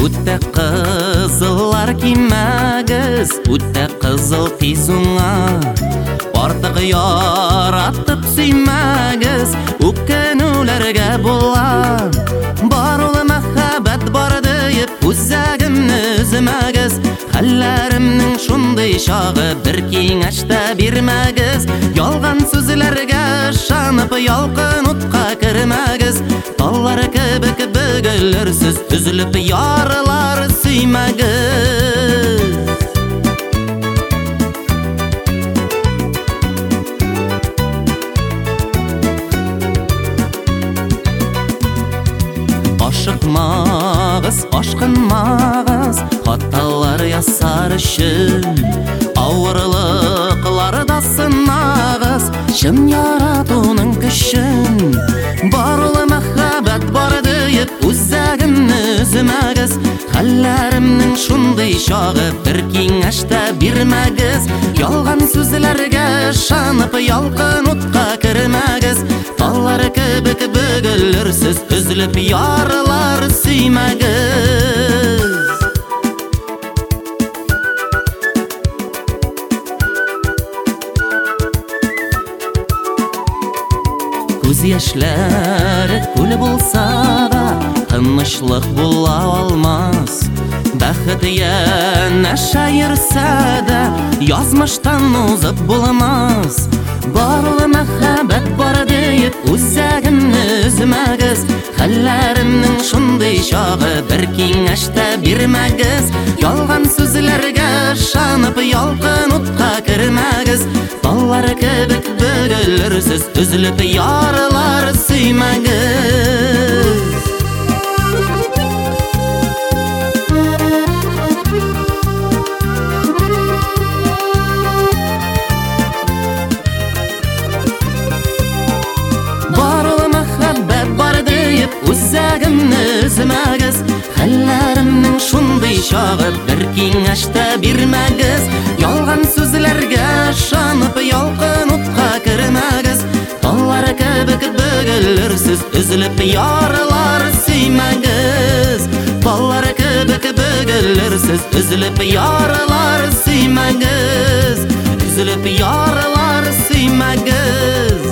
Үтті қызылар кимәгіз, үтті қызыл тизуңа. Артық яратып сөймәгіз, үккенулерге була. Бар улы мәхәбәт бар дейіп, үзәгімні үзімәгіз. Хәлләремнің шундай шағы бір кеңәшті бирмәгіз. Ялған сөзләргә шанып, ялқын утқа кірмәгіз. Таллар кебек бөгілірсіз, үзіліп ярылар сөймәгіз. Ашықмағыз, ашқынмағыз, хатталар ясар үшін. Ауырлықларда сынағыз, шын яратуның күшін. Барлы мәхәбәт бар дейіп, үзәгімні үзімәгіз. Хәлләремнің шундай шағы бір кеңәшті бирмәгіз. Ялған сөзләргә шанып, ялқын утқа кірмәгіз. Таллар кебек бөгілірсіз, үзіліп ярылар сөймәгіз. Күз яшьләре күл булса да, тынычлык була алмас. Бәхет янәшә йөрсә дә, язмыштан узып булмас. Барлы мәхәбәт бар дейіп, үзәгімні үзмәгіз. Хәлләремнің шундай шағы бір кеңәшті бирмәгіз. Ялған сөзләргә шанып, ялқын утқа кірмәгіз. Таллар кебек бөгілірсіз, үзіліп ярылар сөймәгіз. Үзәгімні үзмәгіз. Хәлләремнің шундай шағы бір кеңәшті бирмәгіз. Ялған сөзләргә шанып, ялқын утқа кірмәгіз. Таллар кебек бөгілірсіз, үзіліп ярылар сөймәгіз. Таллар кебек бөгілірсіз, үзіліп ярылар сөймәгіз. Үзіліп ярылар сөймәгіз.